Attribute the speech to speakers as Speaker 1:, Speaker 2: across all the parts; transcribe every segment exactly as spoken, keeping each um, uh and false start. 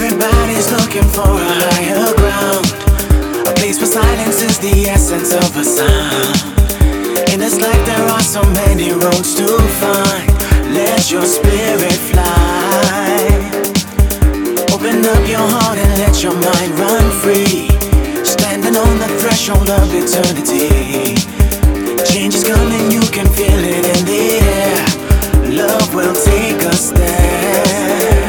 Speaker 1: Everybody's looking for a higher ground, a place where silence is the essence of a sound. In this life there are so many roads to find. Let your spirit fly. Open up your heart and let your mind run free. Standing on the threshold of eternity. Change is coming, you can feel it in the air. Love will take us there.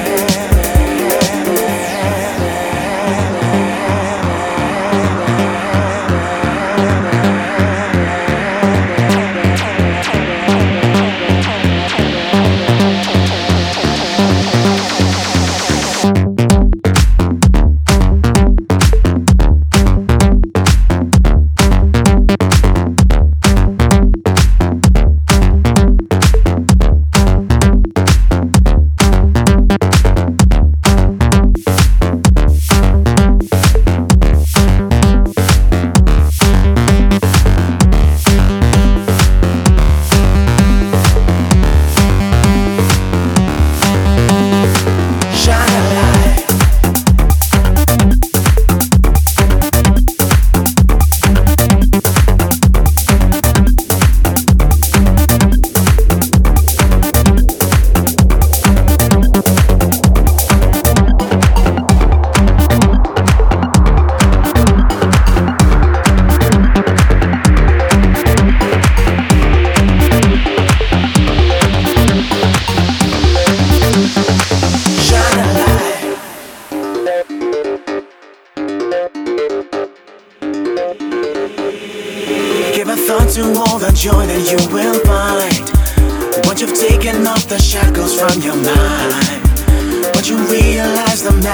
Speaker 1: Give a thought to all the joy that you will find. Once you've taken off the shackles from your mind, once you realize the